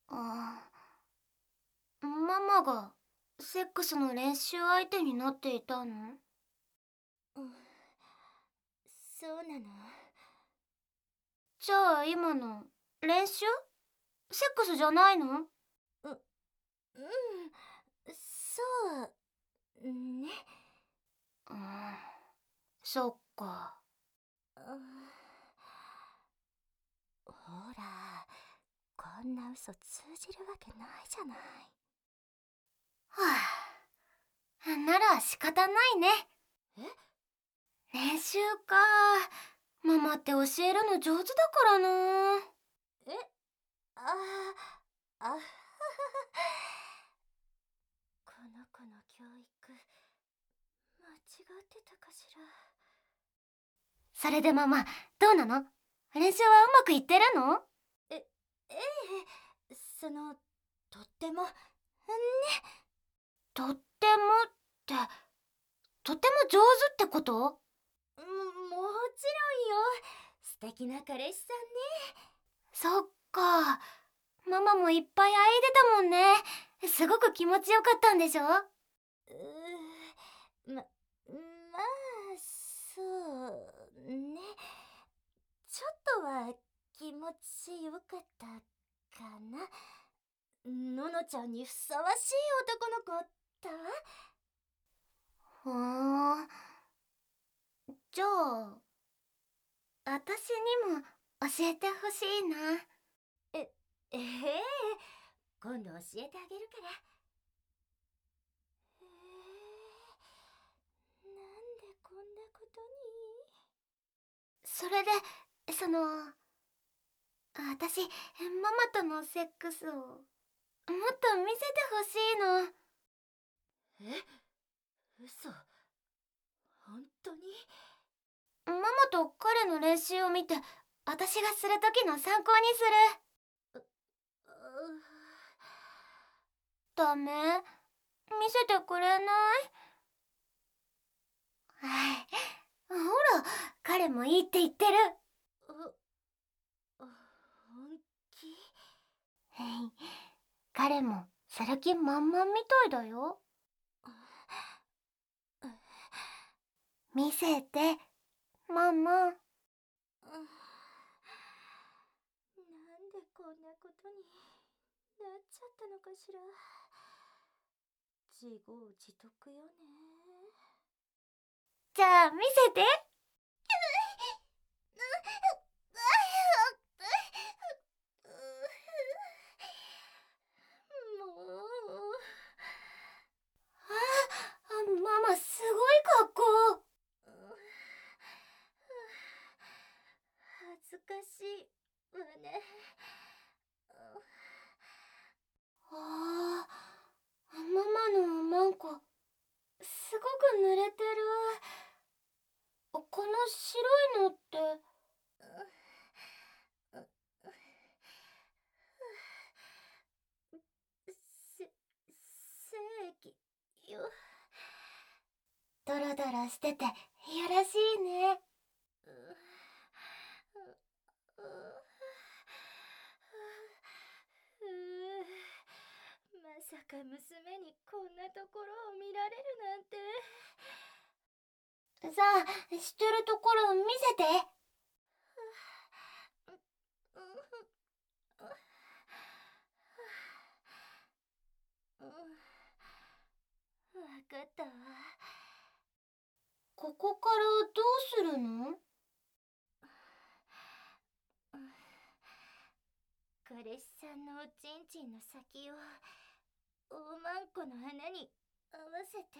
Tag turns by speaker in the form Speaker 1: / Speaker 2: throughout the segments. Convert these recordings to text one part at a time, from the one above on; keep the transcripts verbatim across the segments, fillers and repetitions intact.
Speaker 1: あーママがセックスの練習相手になっていたの？
Speaker 2: うん、そうなの。
Speaker 1: じゃあ今の練習？セックスじゃないの？
Speaker 2: う、うん、そうね。
Speaker 1: うん、そっか。
Speaker 2: うん、ほら、こんな嘘通じるわけないじゃない。
Speaker 1: はあ、なら仕方ないね。
Speaker 2: え
Speaker 1: 練習か。ママって教えるの上手だからな。
Speaker 2: えああ、あこの子の教育、間違ってたかしら。
Speaker 1: それでママ、どうなの？練習はうまくいってるの？
Speaker 2: え、ええ、その、とっても、ね。
Speaker 1: とってもって、とても上手ってこと？
Speaker 2: も、もちろんよ。素敵な彼氏さんね。
Speaker 1: そっか。ママもいっぱい愛いでたもんね。すごく気持ちよかったんでしょ？
Speaker 2: うーま、まあ、そうね。ちょっとは気持ちよかったかな。ののちゃんにふさわしい男の子だわ。
Speaker 1: ふーん。じゃあ、私にも教えてほしいな。
Speaker 2: え、ええ今度教えてあげるから。えー、なんでこんなことに。
Speaker 1: それで、その、私、ママとのセックスを、もっと見せてほしいの。
Speaker 2: え嘘本当に。
Speaker 1: ママと彼の練習を見て、私がする時の参考にする。
Speaker 2: う
Speaker 1: ダメ？見せてくれない？はい。ほら、彼もいいって言ってる。
Speaker 2: う本気。
Speaker 1: へい、彼もする気満々みたいだよ。見せて、ママ。
Speaker 2: なんでこんなことになっちゃったのかしら。自業自得よね。
Speaker 1: じゃあ見せて。
Speaker 2: もう
Speaker 1: あ、ママすごい格好。
Speaker 2: 恥ずかしいわね。
Speaker 1: ああ、ママのおまんこ、すごく濡れてる。この白いのって。
Speaker 2: せ正義よ。
Speaker 1: ドロドロしてて、いやらしいね。
Speaker 2: まさか娘にこんなところを見られるなんて。
Speaker 1: さあ、してるところを見せて。
Speaker 2: わかったわ。
Speaker 1: ここからどうするの？
Speaker 2: 彼氏さんのおちんちんの先をおまんこの穴に合わせて、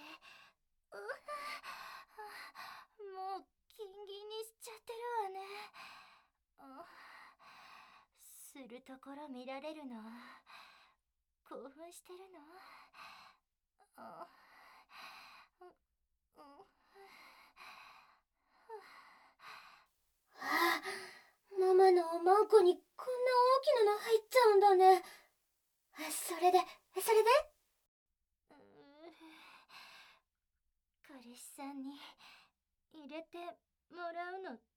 Speaker 2: もうギンギンにしちゃってるわね。するところ見られるの興奮してるの。
Speaker 1: はあ、ママのおまんこにこんな大きなの入っちゃうんだね。それで、それで
Speaker 2: 彼氏さんに入れてもらうのよ。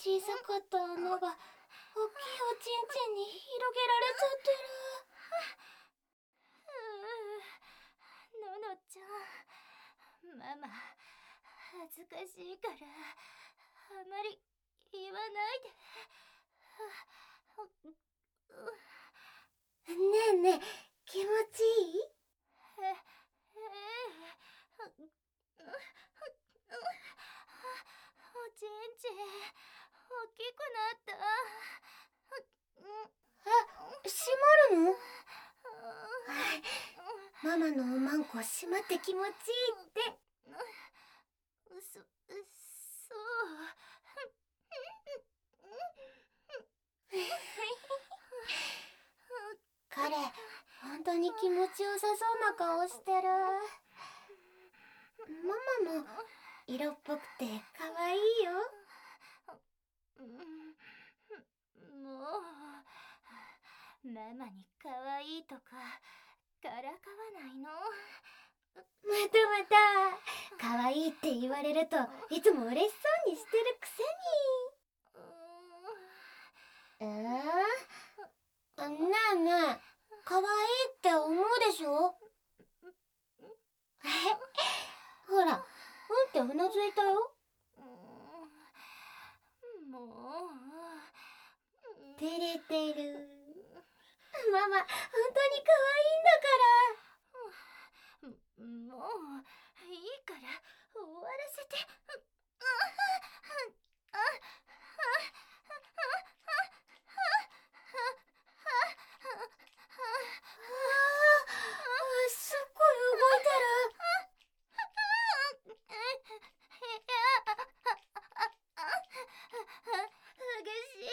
Speaker 1: 小さかった穴が大きいおちんちんに広げられちゃってる。
Speaker 2: ののちゃん、ママ恥ずかしいからあまり言わないで。
Speaker 1: ねえねえ、気持ちいい？
Speaker 2: え、ええ、おちんちん大きくなった。
Speaker 1: あ、閉まるの？ママのおまんこ閉まって気持ちいいって。
Speaker 2: うそ、そう
Speaker 1: 彼、本当に気持ちよさそうな顔してる。ママも色っぽくて可愛いよ。
Speaker 2: もうママに可愛いとかからかわないの。
Speaker 1: またまた可愛いって言われるといつも嬉しそうにしてるくせに。えー、ねえねえ、可愛いって思うでしょ？ほら、うんってうなずいたよ。
Speaker 2: もう
Speaker 1: 照れてる。ママ、本当に可愛いんだから。
Speaker 2: もういいから終わらせて。
Speaker 1: すっごい動いてる。
Speaker 2: 激しい。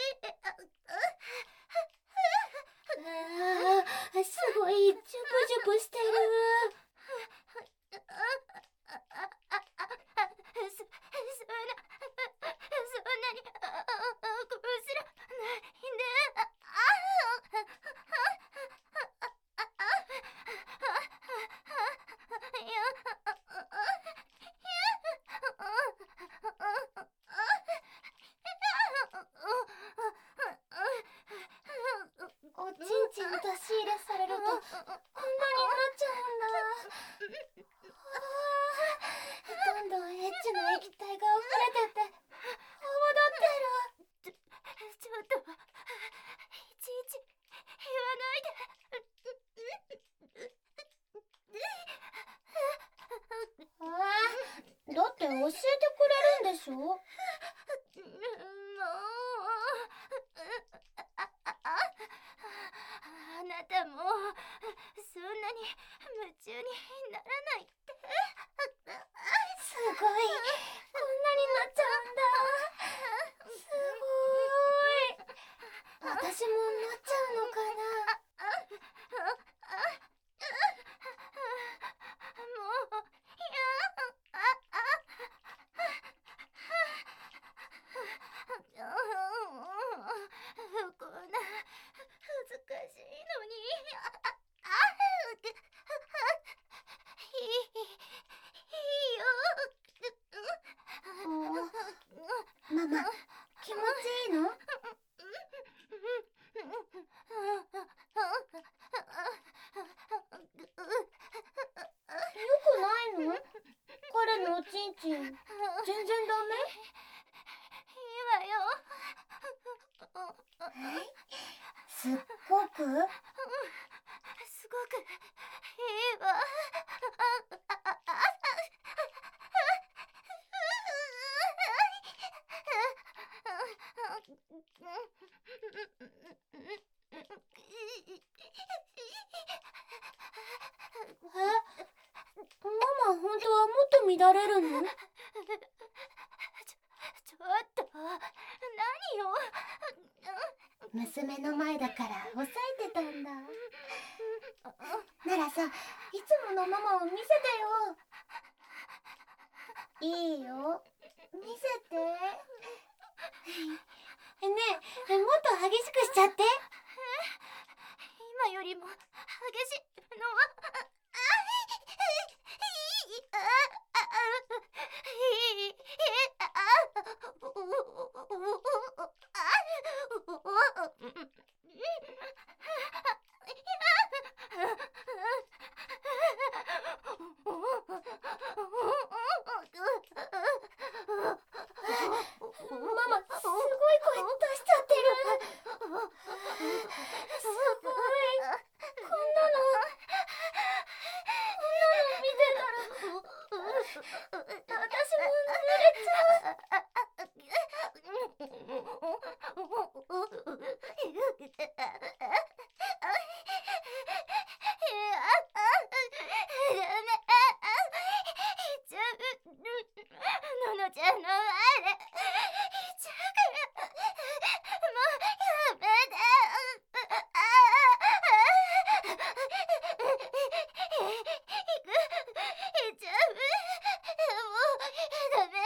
Speaker 1: あー、すごいジュブジュブしてる。
Speaker 2: そ、そんな、そんなにこすらないで。
Speaker 1: おちんちん出し入れされるとこんなになっちゃうんだ。どんどんエッチな液体が溢れてって泡立ってる。
Speaker 2: ちょっといちいち言わないで。
Speaker 1: えー、だって教えてくれるんでしょ？
Speaker 2: もうあなたもそんなに夢中にならないって。
Speaker 1: すごい、こんなになっちゃうんだ。すごーい。私もなっちゃうのかな。
Speaker 2: もうこんな恥ずかしいのに。いい、いいよ。
Speaker 1: ママ、気持ちいいの？よくないの？彼のおちんちん全然ダメ？
Speaker 2: いいわよ。
Speaker 1: すっごく？
Speaker 2: すごくいいわ。
Speaker 1: え、ママ本当はもっと乱れるの？
Speaker 2: ちょ、ちょっと何よ。
Speaker 1: 娘の前だから抑えてたんだ。ならさ、いつものママを見せてよ。いいよ、見せて。ねえ、もっと激しくしちゃって。
Speaker 2: 今よりも激しいのはののちゃんの前で言っちゃうからもうやめて。行っちゃう。もうダメ。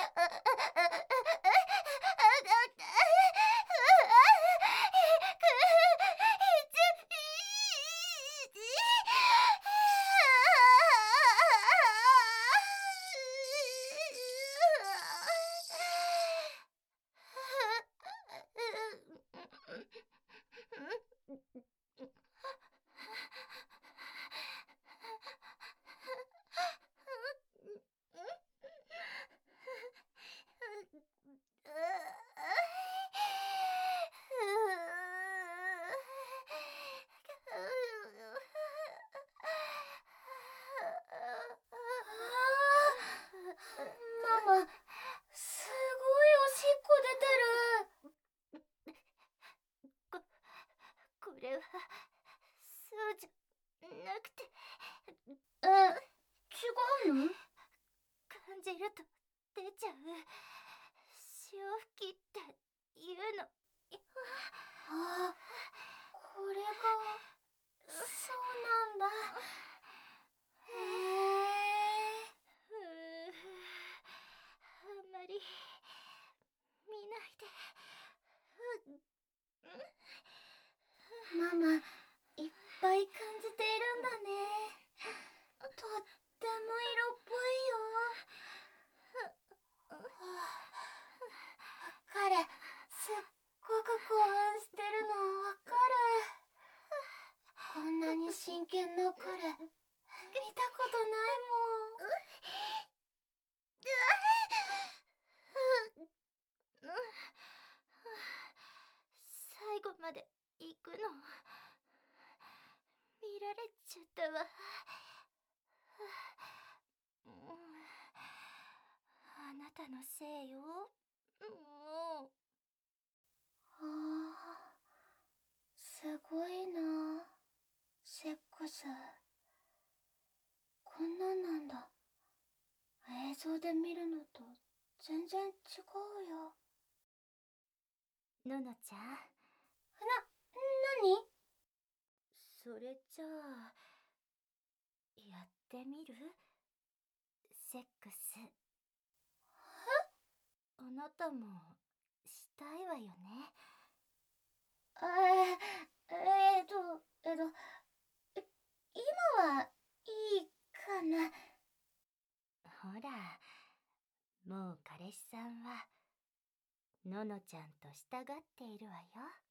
Speaker 1: ママ、すごいおしっこ出てる。
Speaker 2: こ、これはそうじゃなくて、
Speaker 1: え、違うの？
Speaker 2: 感じると出ちゃう潮吹きっていうの。
Speaker 1: ああ、これがそうなんだ。へえ。
Speaker 2: ふう、あんまり見ないで。
Speaker 1: ママ、いっぱい感じているんだね。とっても色っぽいよ。彼、すっごく興奮してるのわかる。こんなに真剣な彼、見たことないもん。
Speaker 2: 最後まで行くの見られちゃったわ。あなたのせいよ。もう。
Speaker 1: ああ、すごいな、セックス。こんなんなんだ。映像で見るのと全然違うよ。
Speaker 2: ののちゃん、
Speaker 1: な、なに？
Speaker 2: それじゃあやってみる？セックス。え？あなたもしたいわよね。
Speaker 1: あえーとえっとえ今はいいかな。
Speaker 2: ほら、もう彼氏さんはののちゃんと従っているわよ。